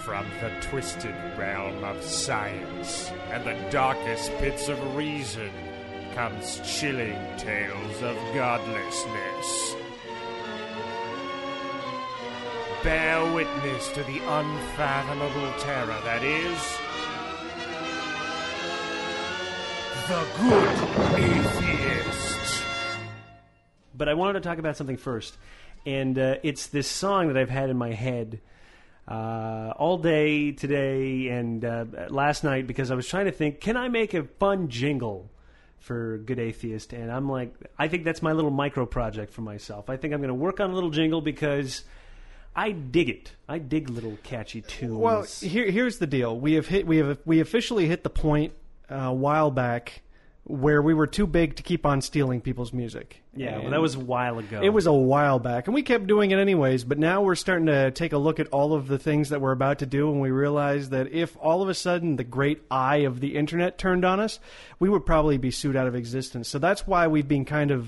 From the twisted realm of science and the darkest pits of reason comes chilling tales of godlessness. Bear witness to the unfathomable terror that is the Good Atheist. But I wanted to talk about something first, and it's this song that I've had in my head all day today and last night, because I was trying to think, can I make a fun jingle for Good Atheist? And I'm like, I think that's my little micro project for myself. I think I'm going to work on a little jingle because I dig it. I dig little catchy tunes. Well, here's the deal. We officially hit the point a while back where we were too big to keep on stealing people's music. Yeah, well, that was a while ago. It was a while back, and we kept doing it anyways, but now we're starting to take a look at all of the things that we're about to do, and we realize that if all of a sudden the great eye of the internet turned on us, we would probably be sued out of existence. So that's why we've been kind of...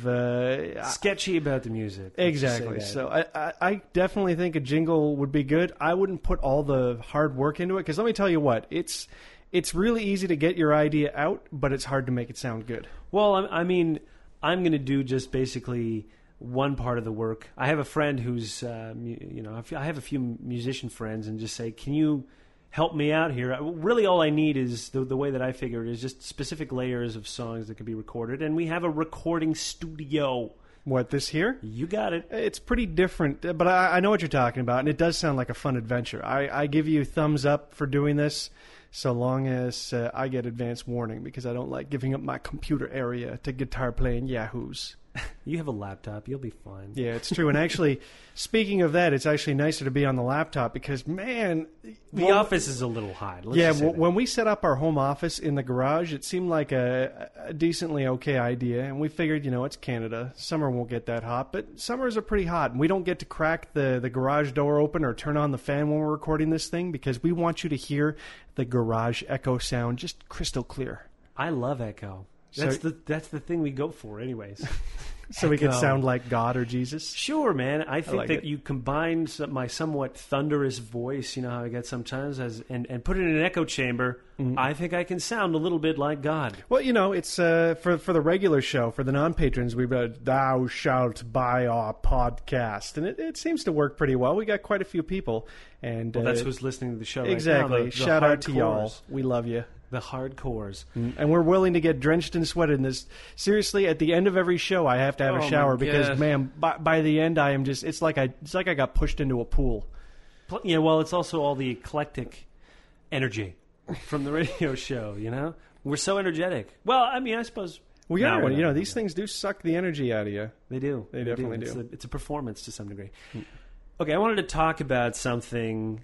sketchy about the music. Exactly. So I definitely think a jingle would be good. I wouldn't put all the hard work into it, because let me tell you what, it's really easy to get your idea out, but it's hard to make it sound good. Well, I mean, I'm going to do just basically one part of the work. I have a friend who's, I have a few musician friends, and just say, can you help me out here? Really, all I need is, the way that I figure it, is just specific layers of songs that can be recorded, and we have a recording studio. What, this here? You got it. It's pretty different, but I know what you're talking about, and it does sound like a fun adventure. I give you thumbs up for doing this, so long as I get advance warning, because I don't like giving up my computer area to guitar-playing yahoos. You have a laptop. You'll be fine. Yeah, it's true. And actually, speaking of that, it's actually nicer to be on the laptop because, man... The office is a little high. When we set up our home office in the garage, it seemed like a decently okay idea. And we figured, it's Canada. Summer won't get that hot. But summers are pretty hot. And we don't get to crack the garage door open or turn on the fan when we're recording this thing because we want you to hear the garage echo sound just crystal clear. I love echo. That's the thing we go for anyways. So we could sound like God or Jesus? Sure, man. I think like that it. you combine my somewhat thunderous voice, you know how I get sometimes, and put it in an echo chamber. Mm-hmm. I think I can sound a little bit like God. Well, it's for the regular show, for the non-patrons, we've got Thou Shalt Buy Our Podcast. And it seems to work pretty well. We got quite a few people. And well, that's who's listening to the show exactly. right now. Shout out to y'all. We love you. The hardcores. And we're willing to get drenched and sweated in this. Seriously, at the end of every show, I have to have a shower because, man, by the end, I am just... It's like I got pushed into a pool. Yeah, well, it's also all the eclectic energy from the radio show, We're so energetic. Well, I mean, I suppose... We are. These things do suck the energy out of you. They do. They definitely do. It's a performance to some degree. Okay, I wanted to talk about something.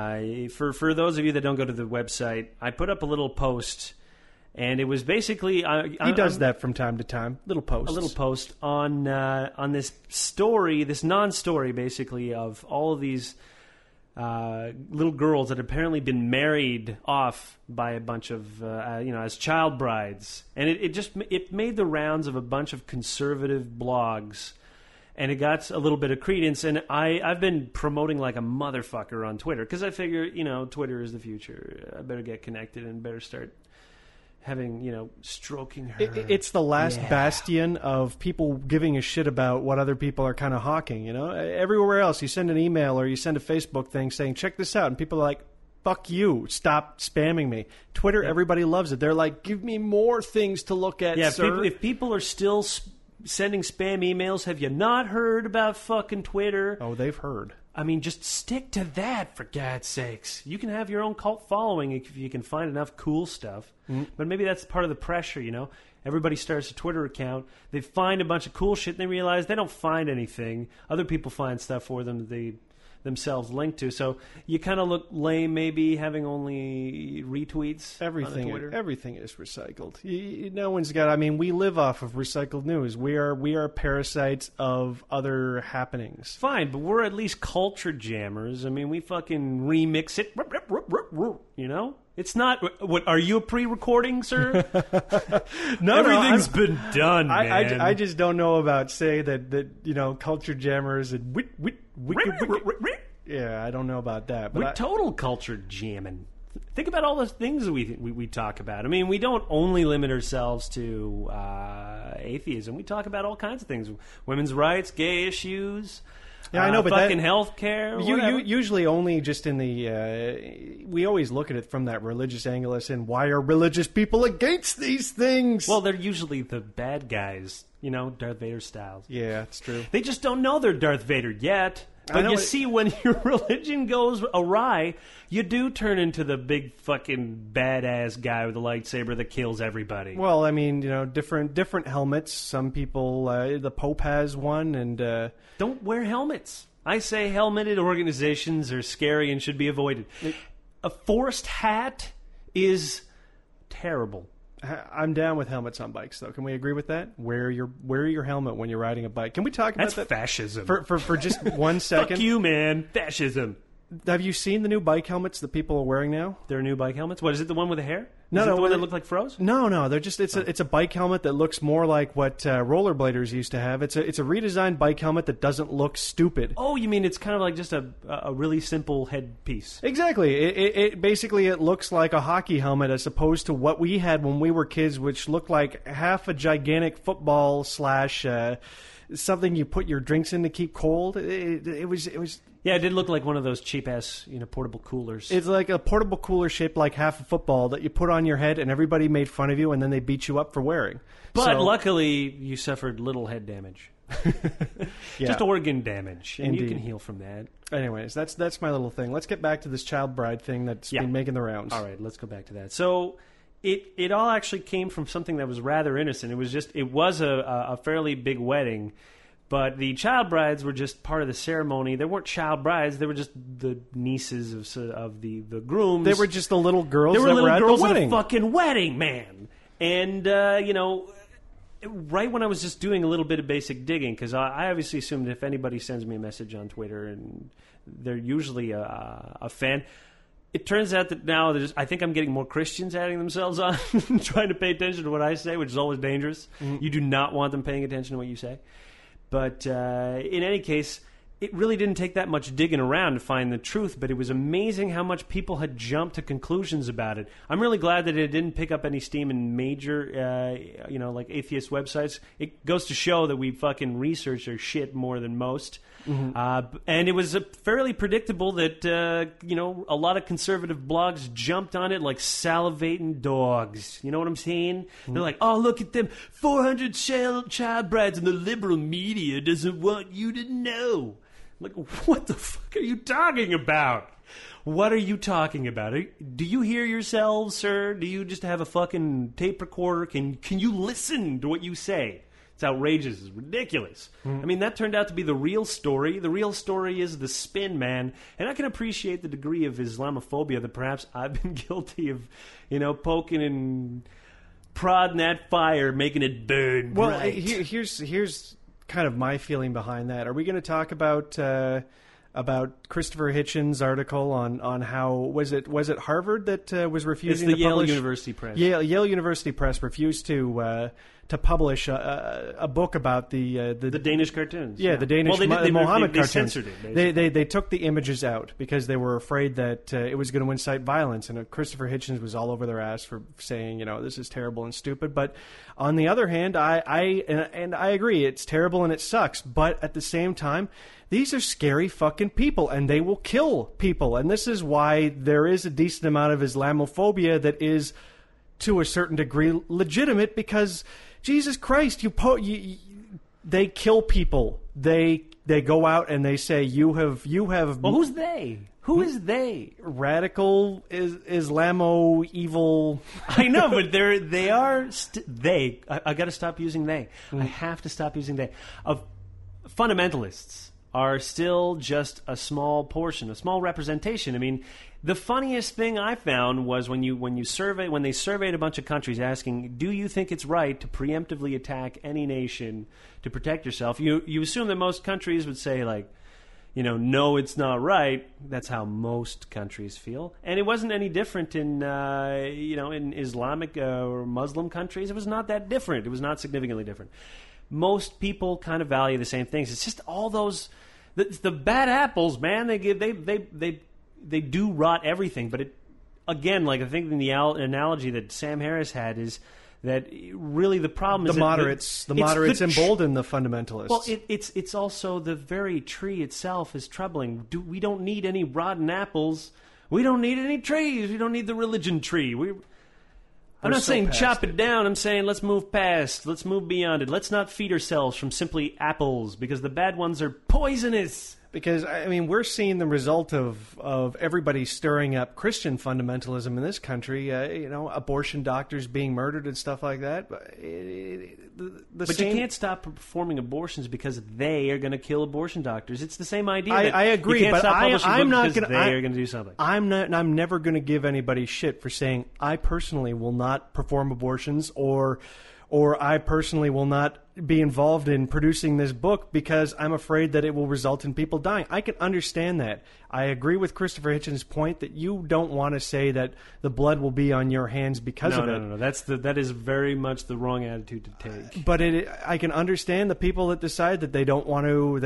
For those of you that don't go to the website, I put up a little post, and it was basically... He does that from time to time, little posts. A little post on this story, this non-story, basically, of all of these little girls that had apparently been married off by a bunch of, as child brides. And it made the rounds of a bunch of conservative blogs. And it got a little bit of credence, and I've been promoting like a motherfucker on Twitter, because I figure, Twitter is the future. I better get connected and better start having, stroking her. It's the last bastion of people giving a shit about what other people are kind of hawking, Everywhere else, you send an email or you send a Facebook thing saying, check this out, and people are like, fuck you, stop spamming me. Twitter, everybody loves it. They're like, give me more things to look at, sir. If people are still... sending spam emails. Have you not heard about fucking Twitter? Oh, they've heard. I mean, just stick to that, for God's sakes. You can have your own cult following if you can find enough cool stuff. Mm-hmm. But maybe that's part of the pressure, Everybody starts a Twitter account. They find a bunch of cool shit, and they realize they don't find anything. Other people find stuff for them that they themselves linked to. So you kind of look lame maybe having only retweets on Twitter. Everything is recycled. No one's got... I mean, we live off of recycled news. We are parasites of other happenings. Fine, but we're at least culture jammers. I mean, we fucking remix it, It's not... What, are you a pre-recording, sir? Everything's been done, man. I just don't know about, say, that culture jammers and Yeah, I don't know about that. But We're total culture jamming. Think about all the things we talk about. I mean, we don't only limit ourselves to atheism. We talk about all kinds of things: women's rights, gay issues. Yeah, I know, but fucking healthcare. you usually only just in the. We always look at it from that religious angle, as in why are religious people against these things? Well, they're usually the bad guys, Darth Vader styles. Yeah, it's true. They just don't know they're Darth Vader yet. I But know you it- see, when your religion goes awry, you do turn into the big fucking badass guy with a lightsaber that kills everybody. Well, I mean, different helmets. Some people, the Pope has one, and Don't wear helmets. I say helmeted organizations are scary and should be avoided. A forced hat is terrible. I'm down with helmets on bikes, though. Can we agree with that? Wear your helmet when you're riding a bike. Can we talk about That's that fascism. for just 1 second? Fuck you, man. Fascism. Have you seen the new bike helmets that people are wearing now? Their new bike helmets? What, is it the one with the hair? No, is it no, the one that it- looked like froze? No, they're just it's a bike helmet that looks more like what rollerbladers used to have. It's a redesigned bike helmet that doesn't look stupid. Oh, you mean it's kind of like just a really simple headpiece? Exactly. It basically it looks like a hockey helmet as opposed to what we had when we were kids, which looked like half a gigantic football slash something you put your drinks in to keep cold. It was. Yeah, it did look like one of those cheap-ass, portable coolers. It's like a portable cooler shaped like half a football that you put on your head, and everybody made fun of you, and then they beat you up for wearing. But So- luckily, you suffered little head damage. Yeah. Just organ damage, and you Indeed. can heal from that. Anyways, that's my little thing. Let's get back to this child bride thing that's Yeah. been making the rounds. All right, let's go back to that. So it all actually came from something that was rather innocent. It was a fairly big wedding, but the child brides were just part of the ceremony. They weren't child brides; they were just the nieces of the grooms. They were just the little girls They were that little were at girls the at a wedding. fucking wedding, man. And right when I was just doing a little bit of basic digging, because I obviously assumed if anybody sends me a message on Twitter, and they're usually a fan. It turns out that now I think I'm getting more Christians adding themselves on, trying to pay attention to what I say, which is always dangerous. You do not want them paying attention to what you say. But in any case, it really didn't take that much digging around to find the truth, but it was amazing how much people had jumped to conclusions about it. I'm really glad that it didn't pick up any steam in major, like atheist websites. It goes to show that we fucking research our shit more than most. And it was fairly predictable that, a lot of conservative blogs jumped on it like salivating dogs. You know what I'm saying? They're like, oh, look at them 400 child brides, and the liberal media doesn't want you to know. Like, what the fuck are you talking about? What are you talking about? Do you hear yourselves, sir? Do you just have a fucking tape recorder? Can you listen to what you say? It's outrageous. It's ridiculous. I mean, that turned out to be the real story. The real story is the spin, man. And I can appreciate the degree of Islamophobia that perhaps I've been guilty of, poking and prodding that fire, making it burn Well, bright. here's kind of my feeling behind that. Are we going to talk about Christopher Hitchens' article on how was it Harvard that was It's refusing the to Yale publish? University Press. Yale University Press refused to publish a book about the Danish cartoons. the Danish well, the Mohammed they cartoons. censored it, basically. They took the images out because they were afraid that it was going to incite violence, and Christopher Hitchens was all over their ass for saying, this is terrible and stupid. But on the other hand, I agree, it's terrible and it sucks. But at the same time, these are scary fucking people, and they will kill people. And this is why there is a decent amount of Islamophobia that is, to a certain degree, legitimate, because Jesus Christ, they kill people. They go out and they say you have. Well, who's they? Who is they? Radical Islamo evil. I know, but they are they. I got to stop using they. I have to stop using they. Of fundamentalists are still just a small portion, a small representation. I mean, the funniest thing I found was when they surveyed a bunch of countries asking, do you think it's right to preemptively attack any nation to protect yourself? You assume that most countries would say, like, no, it's not right. That's how most countries feel. And it wasn't any different in Islamic or Muslim countries. It was not that different. It was not significantly different. Most people kind of value the same things. It's just all those The bad apples, man, they do rot everything. But it again, like I think the analogy that Sam Harris had is that really the problem is the moderates embolden the fundamentalists. Well, it's also the very tree itself is troubling. We don't need any rotten apples. We don't need any trees. We don't need the religion tree. I'm not saying chop it down. I'm saying let's move past. Let's move beyond it. Let's not feed ourselves from simply apples because the bad ones are poisonous. Because, I mean, we're seeing the result of everybody stirring up Christian fundamentalism in this country. Abortion doctors being murdered and stuff like that. But you can't stop performing abortions because they are going to kill abortion doctors. It's the same idea. I agree, you can't but stop I'm not going to. They are going to do something. I'm never going to give anybody shit for saying I personally will not perform abortions or I personally will not be involved in producing this book because I'm afraid that it will result in people dying. I can understand that. I agree with Christopher Hitchens' point that you don't want to say that the blood will be on your hands because of it. No. That is very much the wrong attitude to take. But I can understand the people that decide that they don't want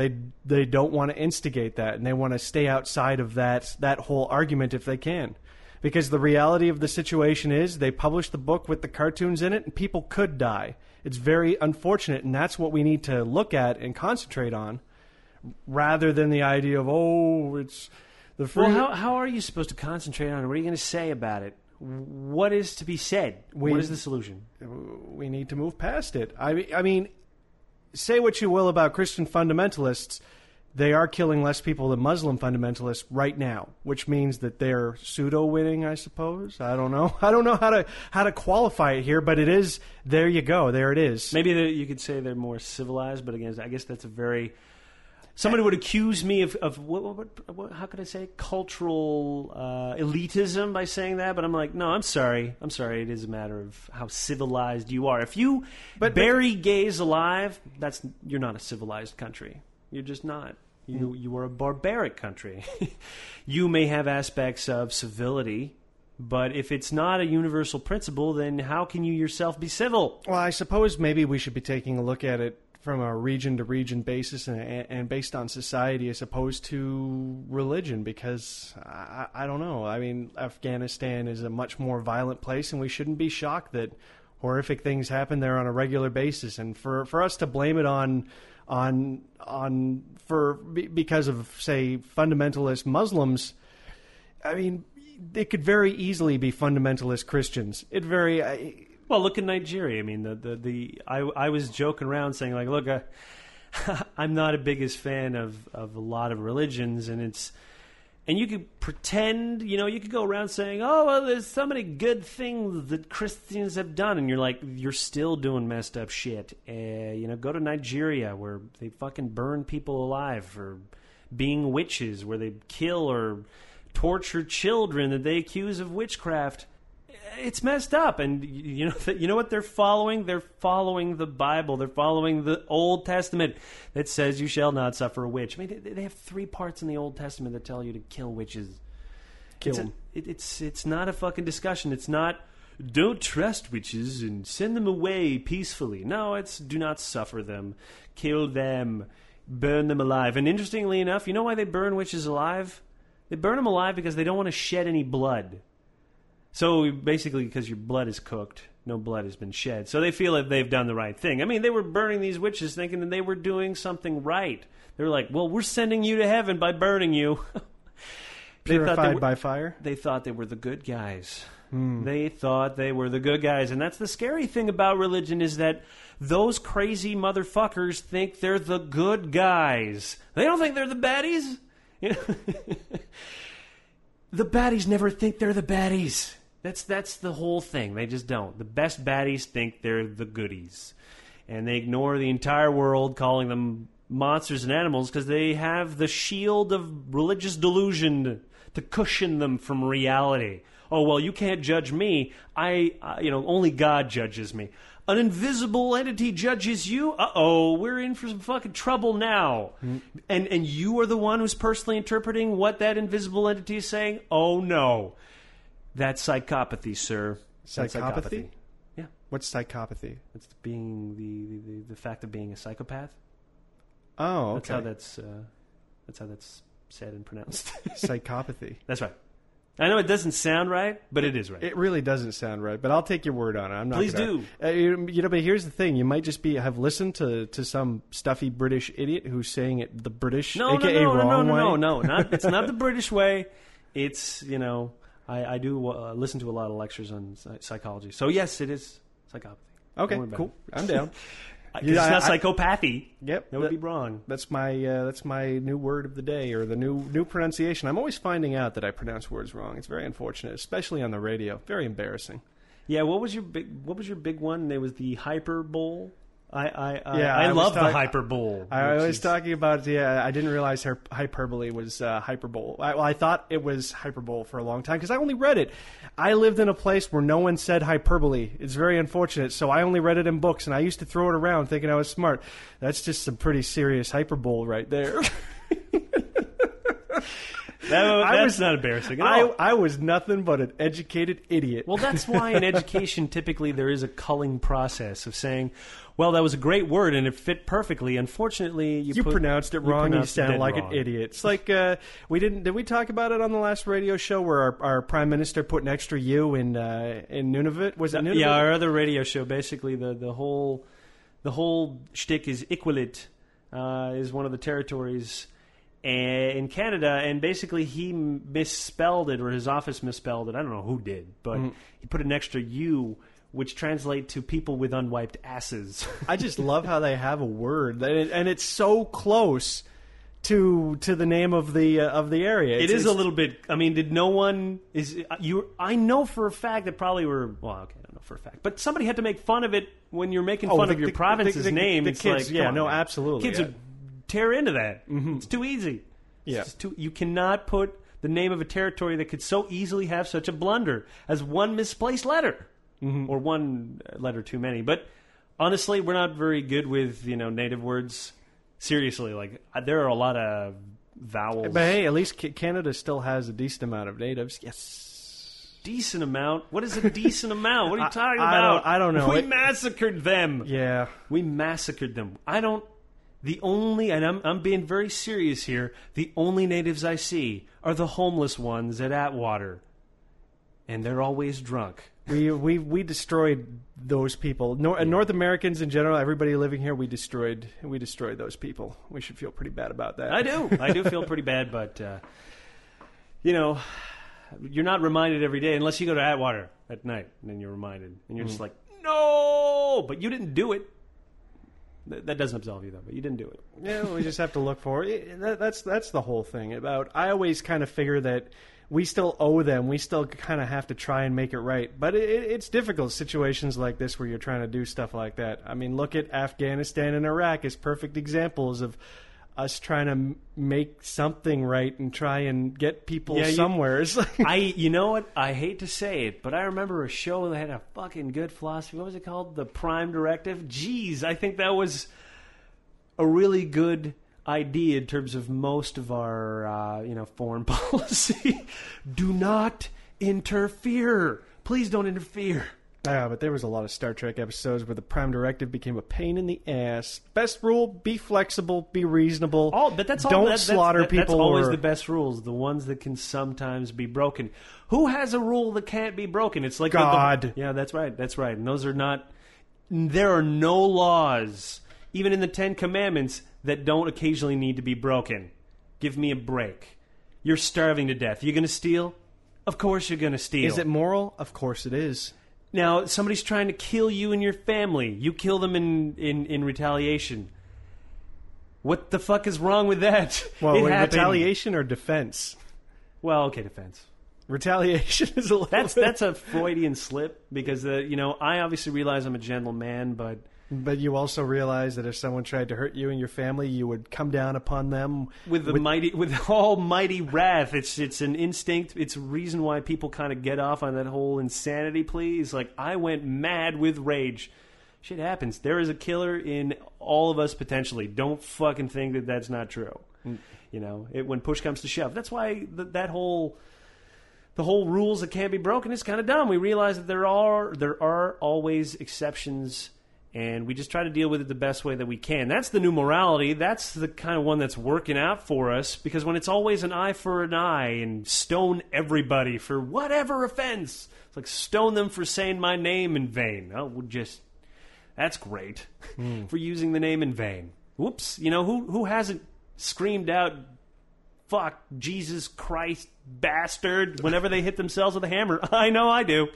to instigate that and they want to stay outside of that whole argument if they can. Because the reality of the situation is they published the book with the cartoons in it and people could die. It's very unfortunate, and that's what we need to look at and concentrate on rather than the idea of, it's the free... Well, how are you supposed to concentrate on it? What are you going to say about it? What is to be said? What is the solution? We need to move past it. I mean, say what you will about Christian fundamentalists, they are killing less people than Muslim fundamentalists right now, which means that they're pseudo-winning, I suppose. I don't know. I don't know how to qualify it here, but it is. There you go. There it is. Maybe you could say they're more civilized, but again, I guess that's a very. Somebody would accuse me of what how could I say cultural elitism by saying that, but I'm like, no, I'm sorry. It is a matter of how civilized you are. If you bury gays alive, you're not a civilized country. You're just not. You are a barbaric country. You may have aspects of civility, but if it's not a universal principle, then how can you yourself be civil? Well, I suppose maybe we should be taking a look at it from a region-to-region basis and based on society as opposed to religion, because I don't know. I mean, Afghanistan is a much more violent place, and we shouldn't be shocked that horrific things happen there on a regular basis. And for us to blame it because of, say, fundamentalist Muslims, I mean, it could very easily be fundamentalist Christians. Well, look at Nigeria. I mean, I was joking around saying, like, look, I'm not the biggest fan of a lot of religions, and you could pretend, you could go around saying, oh, well, there's so many good things that Christians have done, and you're like, you're still doing messed up shit. Go to Nigeria where they fucking burn people alive for being witches, where they kill or torture children that they accuse of witchcraft. It's messed up, and you know what they're following? They're following the Bible. They're following the Old Testament that says you shall not suffer a witch. I mean, they have 3 parts in the Old Testament that tell you to kill witches. Kill them. It's not a fucking discussion. It's not don't trust witches and send them away peacefully. No, it's do not suffer them, kill them, burn them alive. And interestingly enough, you know why they burn witches alive? They burn them alive because they don't want to shed any blood. So basically, because your blood is cooked, no blood has been shed. So they feel that they've done the right thing. I mean, they were burning these witches thinking that they were doing something right. They were like, well, we're sending you to heaven by burning you. Purified by fire? They thought they were the good guys. They thought they were the good guys. And that's the scary thing about religion is that those crazy motherfuckers think they're the good guys. They don't think they're the baddies. The baddies never think they're the baddies. That's the whole thing. They just don't. The best baddies think they're the goodies. And they ignore the entire world, calling them monsters and animals, because they have the shield of religious delusion to cushion them from reality. Oh, well, you can't judge me. Only God judges me. An invisible entity judges you? Uh-oh, we're in for some fucking trouble now. And you are the one who's personally interpreting what that invisible entity is saying? Oh, no. That's psychopathy, sir. Psychopathy? Yeah. What's psychopathy? It's being the fact of being a psychopath. Oh, okay. That's how that's That's how that's said and pronounced. Psychopathy. That's right. I know it doesn't sound right, but it is right. It really doesn't sound right, but I'll take your word on it. I'm not. Please gonna, do. But here's the thing: you might just have listened to some stuffy British idiot who's saying it the British, aka wrong way. No, it's not the British way. It's I do listen to a lot of lectures on psychology. So yes, it is psychopathy. Okay, cool. I'm down. It's not psychopathy. Yep, that would be wrong. That's my new word of the day, or the new pronunciation. I'm always finding out that I pronounce words wrong. It's very unfortunate, especially on the radio. Very embarrassing. Yeah, what was your big one? There was the hyperbole. I love the hyperbole. I was talking about, I didn't realize hyperbole was hyperbole. I thought it was hyperbole for a long time because I only read it. I lived in a place where no one said hyperbole. It's very unfortunate, so I only read it in books, and I used to throw it around thinking I was smart. That's just some pretty serious hyperbole right there. That's not embarrassing at all. I was nothing but an educated idiot. Well, that's why in education typically there is a culling process of saying, well, that was a great word and it fit perfectly. Unfortunately, you pronounced it wrong. You sound like wrong. An idiot. It's like did we talk about it on the last radio show where our prime minister put an extra U in Nunavut? Was it Nunavut? Yeah, our other radio show. Basically, the whole shtick is Iqaluit, is one of the territories in Canada, and basically he misspelled it, or his office misspelled it. I don't know who did, but he put an extra U, which translate to people with unwiped asses. I just love how they have a word, and it's so close to the name of the area. It is a little bit. I mean, did no one I know for a fact that probably were. Well, okay, I don't know for a fact, but somebody had to make fun of it when you're making fun of your province's name. It's kids, like, absolutely. Kids would tear into that. Mm-hmm. It's too easy. Yeah, you cannot put the name of a territory that could so easily have such a blunder as one misplaced letter. Mm-hmm. Or one letter too many. But honestly, we're not very good with native words. Seriously, there are a lot of vowels. But hey, at least Canada still has a decent amount of natives. Yes. Decent amount? What is a decent amount? What are you talking about? I don't know. We massacred them. Yeah. We massacred them. I'm being very serious here, the only natives I see are the homeless ones at Atwater. And they're always drunk. We destroyed those people. North Americans in general, everybody living here, we destroyed those people. We should feel pretty bad about that. I do feel pretty bad, but you're not reminded every day unless you go to Atwater at night, and then you're reminded, and you're just like, no, but you didn't do it. That doesn't absolve you though, but you didn't do it. Yeah, we just have to look for it. That's the whole thing about. I always kind of figure that we still owe them. We still kind of have to try and make it right. But it's difficult situations like this where you're trying to do stuff like that. I mean, look at Afghanistan and Iraq as perfect examples of us trying to make something right and try and get people somewhere. It's like you know what? I hate to say it, but I remember a show that had a fucking good philosophy. What was it called? The Prime Directive? Jeez, I think that was a really good idea in terms of most of our foreign policy. Do not interfere. Please don't interfere. Yeah, but there was a lot of Star Trek episodes where the Prime Directive became a pain in the ass. Best rule: be flexible, be reasonable. Don't slaughter people. That's always the best rules. The ones that can sometimes be broken. Who has a rule that can't be broken? It's like God. Yeah, that's right. That's right. And those are not. There are no laws, even in the Ten Commandments, that don't occasionally need to be broken. Give me a break. You're starving to death. You're going to steal? Of course you're going to steal. Is it moral? Of course it is. Now, somebody's trying to kill you and your family. You kill them in retaliation. What the fuck is wrong with that? Well, retaliation or defense? Well, okay, defense. Retaliation is a little that's a Freudian slip because I obviously realize I'm a gentleman, but you also realize that if someone tried to hurt you and your family, you would come down upon them with almighty wrath. It's an instinct. It's a reason why people kind of get off on that whole insanity plea. It's like, I went mad with rage. Shit happens. There is a killer in all of us potentially. Don't fucking think that that's not true. When push comes to shove. That's why the whole rules that can't be broken is kind of dumb. We realize that there are always exceptions. And we just try to deal with it the best way that we can. That's the new morality. That's the kind of one that's working out for us. Because when it's always an eye for an eye and stone everybody for whatever offense, it's like stone them for saying my name in vain. Oh, we'll just, that's great for using the name in vain. Whoops. You know, who hasn't screamed out, fuck, Jesus Christ, bastard, whenever they hit themselves with a hammer? I know I do.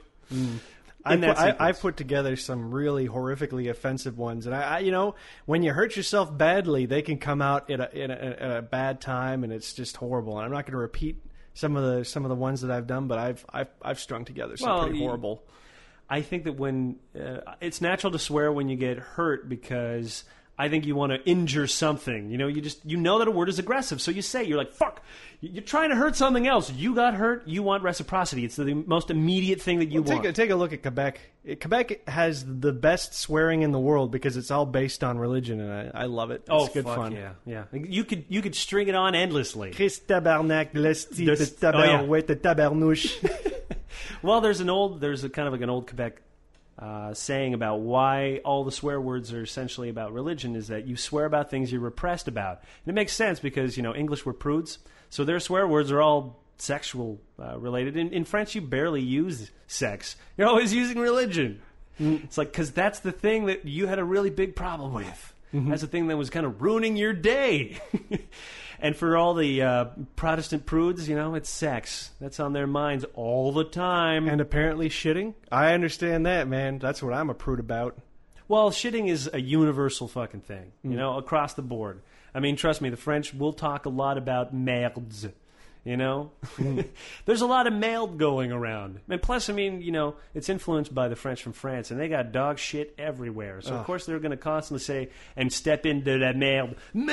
I put together some really horrifically offensive ones, and I you know, when you hurt yourself badly, they can come out at a bad time, and it's just horrible. And I'm not going to repeat some of the ones that I've done, but I've strung together some pretty horrible. I think that when it's natural to swear when you get hurt, because I think you want to injure something. You know, you know that a word is aggressive, so you say, you're like, fuck, you're trying to hurt something else. You got hurt, you want reciprocity. It's the most immediate thing that you want. Take a look at Quebec. Quebec has the best swearing in the world because it's all based on religion, and I love it. It's good fun. Yeah. You could string it on endlessly. Christ tabarnak, l'esti de tabarouette, tabarnouche. Well, there's a kind of like an old Quebec saying about why all the swear words are essentially about religion is that you swear about things you're repressed about. And it makes sense because, you know, English were prudes, so their swear words are all sexual related. In French, you barely use sex. You're always using religion. It's like, because that's the thing that you had a really big problem with. That's the thing that was kind of ruining your day. And for all the Protestant prudes, you know, it's sex. That's on their minds all the time. And apparently shitting. I understand that, man. That's what I'm a prude about. Well, shitting is a universal fucking thing, you know, across the board. I mean, trust me, the French will talk a lot about merdes. You know, there's a lot of merde going around, and plus, I mean, you know, it's influenced by the French from France, and they got dog shit everywhere. So of course they're going to constantly say and step into that merde.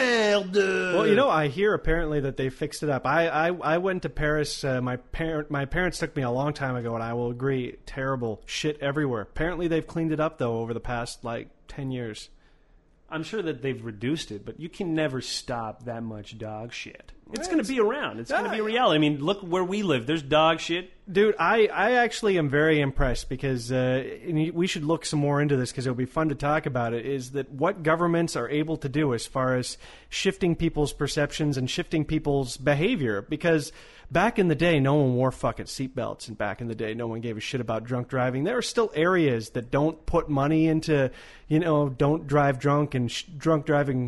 Well, you know, I hear apparently that they fixed it up. I went to Paris. My parents took me a long time ago, and I will agree, terrible shit everywhere. Apparently, they've cleaned it up though over the past like 10 years. I'm sure that they've reduced it, but you can never stop that much dog shit. It's going to be around. It's going to be a reality. I mean, look where we live. There's dog shit. Dude, I actually am very impressed because we should look some more into this because it'll be fun to talk about it, is that what governments are able to do as far as shifting people's perceptions and shifting people's behavior. Because back in the day, no one wore fucking seatbelts, and back in the day, no one gave a shit about drunk driving. There are still areas that don't put money into, you know, don't drive drunk and drunk driving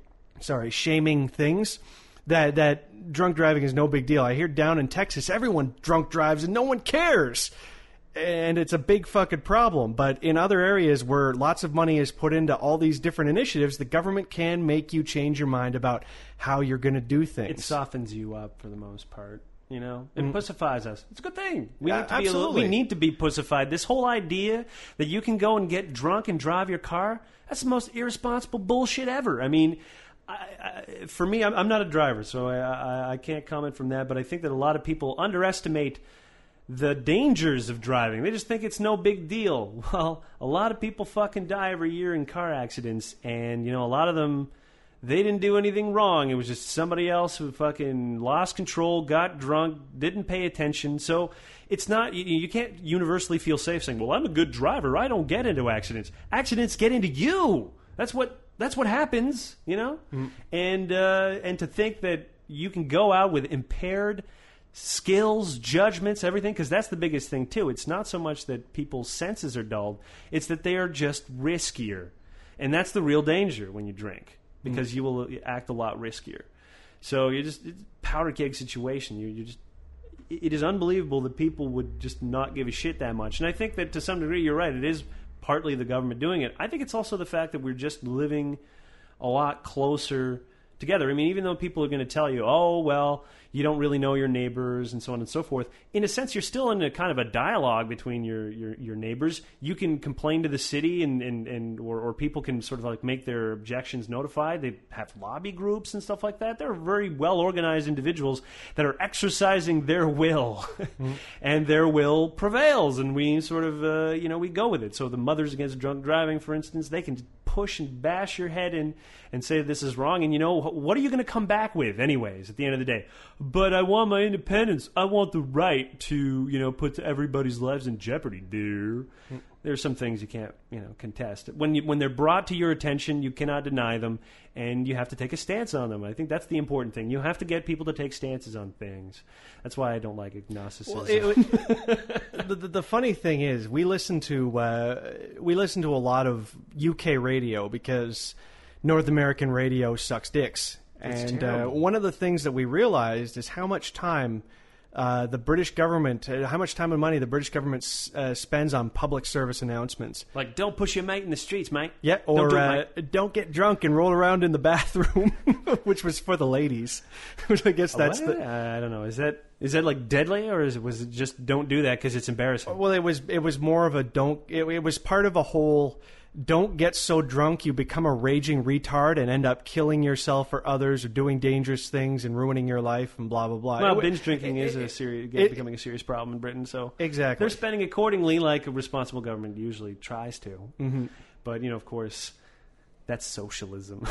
shaming things. That drunk driving is no big deal. I hear down in Texas, everyone drunk drives and no one cares. And it's a big fucking problem. But in other areas where lots of money is put into all these different initiatives, the government can make you change your mind about how you're going to do things. It softens you up for the most part. You know, it pussifies us. It's a good thing. We need to be pussified. This whole idea that you can go and get drunk and drive your car, that's the most irresponsible bullshit ever. I mean, for me, I'm not a driver, so I can't comment from that, but I think that a lot of people underestimate the dangers of driving. They just think it's no big deal. Well, a lot of people fucking die every year in car accidents, and, you know, a lot of them, they didn't do anything wrong. It was just somebody else who fucking lost control, got drunk, didn't pay attention. So it's not, you can't universally feel safe saying, well, I'm a good driver, I don't get into accidents. Accidents get into you. That's what happens, you know? And to think that you can go out with impaired skills, judgments, everything, because that's the biggest thing, too. It's not so much that people's senses are dulled. It's that they are just riskier. And that's the real danger when you drink, because you will act a lot riskier. So it's a powder keg situation. It is unbelievable that people would just not give a shit that much. And I think that to some degree, you're right. It is partly the government doing it. I think it's also the fact that we're just living a lot closer together. I mean, even though people are going to tell you, oh, well, you don't really know your neighbors and so on and so forth, in a sense, you're still in a kind of a dialogue between your neighbors. You can complain to the city or people can sort of like make their objections notified. They have lobby groups and stuff like that. They're very well-organized individuals that are exercising their will, and their will prevails, and we sort of, we go with it. So the Mothers Against Drunk Driving, for instance, they can push and bash your head in and say this is wrong, and you know what are you going to come back with, anyways? At the end of the day, but I want my independence. I want the right to, put everybody's lives in jeopardy, dear. There's some things you can't, contest. When they're brought to your attention, you cannot deny them, and you have to take a stance on them. I think that's the important thing. You have to get people to take stances on things. That's why I don't like agnosticism. Well, the funny thing is, we listen to a lot of UK radio because North American radio sucks dicks. And one of the things that we realized is how much time the British government, how much time and money the British government spends on public service announcements. Like, don't push your mate in the streets, mate. Yeah, or don't get drunk and roll around in the bathroom, which was for the ladies. Which I guess that's I don't know. Is that like deadly, or was it just don't do that because it's embarrassing? Well, it was more of a don't. It was part of a whole. Don't get so drunk you become a raging retard and end up killing yourself or others or doing dangerous things and ruining your life and blah, blah, blah. Well, binge drinking is becoming a serious problem in Britain. So exactly. They're spending accordingly like a responsible government usually tries to. Mm-hmm. But, of course, that's socialism.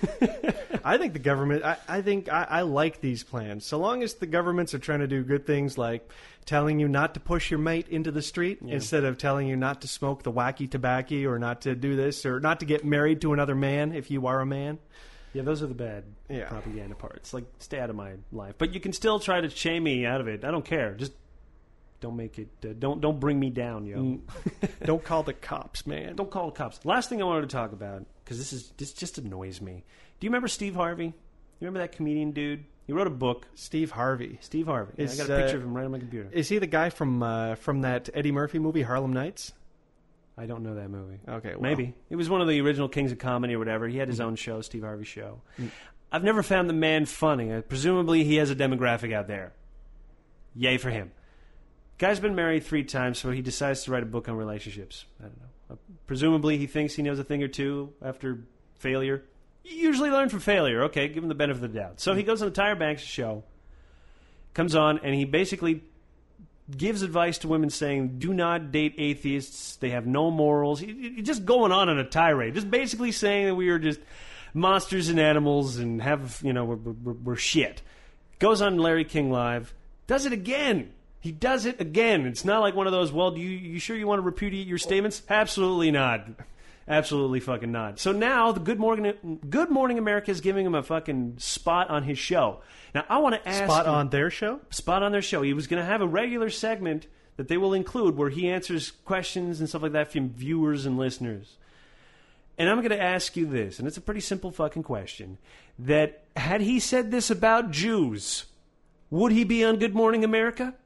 I think the government, I like these plans. So long as the governments are trying to do good things like telling you not to push your mate into the street instead of telling you not to smoke the wacky tobacco or not to do this or not to get married to another man if you are a man. Yeah, those are the bad propaganda parts. Like, stay out of my life. But you can still try to shame me out of it. I don't care. Just don't make it, don't bring me down, yo. Don't call the cops, man. Don't call the cops. Last thing I wanted to talk about, because this just annoys me. Do you remember Steve Harvey? You remember that comedian dude? He wrote a book. Steve Harvey. Yeah, I got a picture of him right on my computer. Is he the guy from that Eddie Murphy movie, Harlem Nights? I don't know that movie. Okay, well. Maybe. He was one of the original Kings of Comedy or whatever. He had his own show, Steve Harvey Show. I've never found the man funny. Presumably he has a demographic out there. Yay for him. Guy's been married 3 times, so he decides to write a book on relationships. I don't know. Presumably he thinks he knows a thing or two after failure. You usually learn from failure. Okay, give him the benefit of the doubt. So he goes on the Tyra Banks show, comes on, and he basically gives advice to women saying, do not date atheists. They have no morals. He's just going on a tirade. Just basically saying that we are just monsters and animals and have, we're shit. Goes on Larry King Live. Does it again. He does it again. It's not like one of those, well, do you sure you want to repudiate your statements? Absolutely not. Absolutely fucking not. So now the Good Morning America is giving him a fucking spot on his show. Now I want to ask spot on their show? Spot on their show. He was going to have a regular segment that they will include where he answers questions and stuff like that from viewers and listeners. And I'm going to ask you this, and it's a pretty simple fucking question, that had he said this about Jews, would he be on Good Morning America?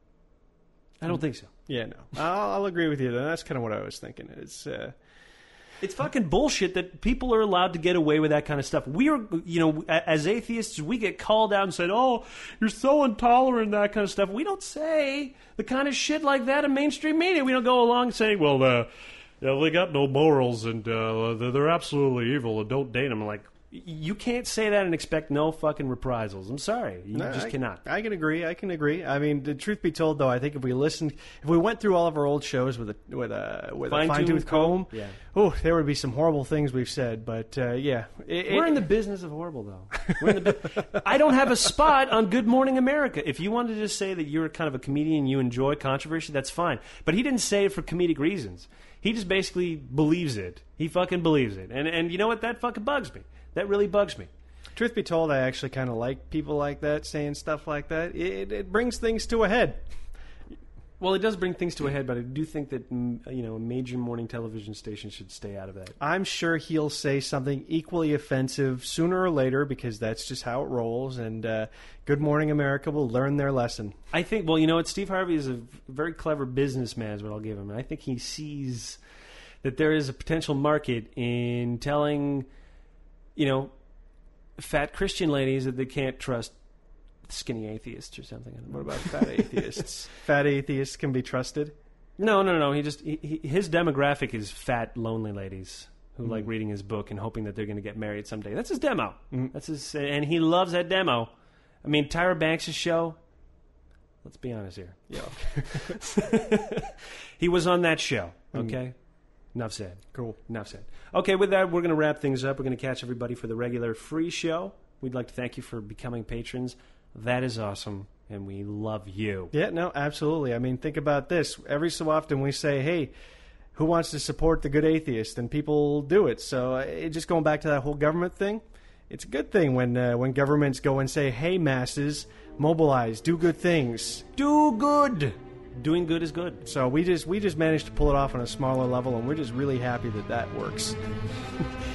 I don't think so. Yeah, no. I'll agree with you. That's kind of what I was thinking. It's fucking bullshit that people are allowed to get away with that kind of stuff. We are, as atheists, we get called out and said, oh, you're so intolerant and that kind of stuff. We don't say the kind of shit like that in mainstream media. We don't go along saying, well, they got no morals and they're absolutely evil and don't date them. Like, you can't say that and expect no fucking reprisals. I'm sorry. You just cannot. I can agree. I mean, the truth be told, though, I think if we went through all of our old shows with a fine-tooth comb, there would be some horrible things we've said. But, yeah. We're in the business of horrible, though. I don't have a spot on Good Morning America. If you wanted to just say that you're kind of a comedian, you enjoy controversy, that's fine. But he didn't say it for comedic reasons. He just basically believes it. He fucking believes it. And you know what? That fucking bugs me. That really bugs me. Truth be told, I actually kind of like people like that saying stuff like that. It brings things to a head. Well, it does bring things to a head, but I do think that a major morning television station should stay out of that. I'm sure he'll say something equally offensive sooner or later because that's just how it rolls, and Good Morning America will learn their lesson. I think, Steve Harvey is a very clever businessman is what I'll give him. And I think he sees that there is a potential market in telling fat Christian ladies that they can't trust skinny atheists or something. What about fat atheists? Fat atheists can be trusted? No. His demographic is fat, lonely ladies who like reading his book and hoping that they're going to get married someday. That's his demo. That's his, and he loves that demo. I mean, Tyra Banks' show. Let's be honest here. Yeah. He was on that show. Okay. Enough said. Cool. Enough said. Okay, with that, we're going to wrap things up. We're going to catch everybody for the regular free show we'd like to thank you for becoming patrons. That is awesome, and we love you. Yeah, no, absolutely. I mean, think about this. Every so often we say, hey, who wants to support the good atheist? And people do it. So just going back to that whole government thing, it's a good thing when governments go and say, hey, masses, mobilize, do good things. Do good. Doing good is good. So we just managed to pull it off on a smaller level, and we're just really happy that works.